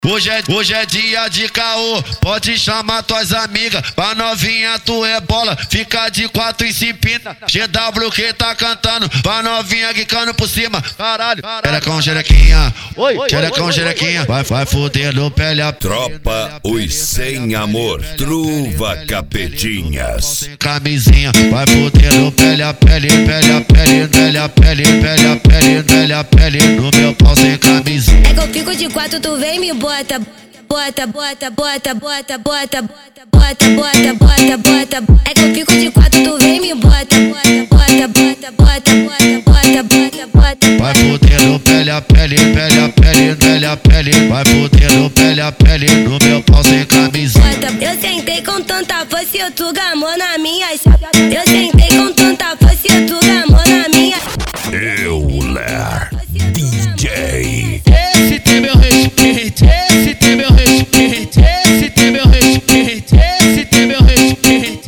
Hoje é dia de caô, pode chamar tuas amigas. Pra novinha tu é bola, fica de quatro e se empina. GW que tá cantando, pra novinha quicando por cima. Caralho, xerecão, xerequinha, xerecão, xerequinha. Vai foder no pele a Tropa Os Sem Amor, Truva Capetinhas. Camisinha, vai foder no pele a pele, pele a pele, pele a pele, pele a pele, pele a pele. No meu pau sem camisinha. É que eu fico de quatro, tu vem me bota. Bota, bota, bota, bota, bota, bota, bota, bota, bota. É que eu fico de quatro, tu vem me bota. Bota, bota, bota, bota, bota, bota, bota. Vai foder no pele a pele, pele a pele, pele a pele. Vai foder no pele a pele, no meu pau sem camisinha. Eu sentei com tanta força e tu gamou na minha chapa. Eu sentei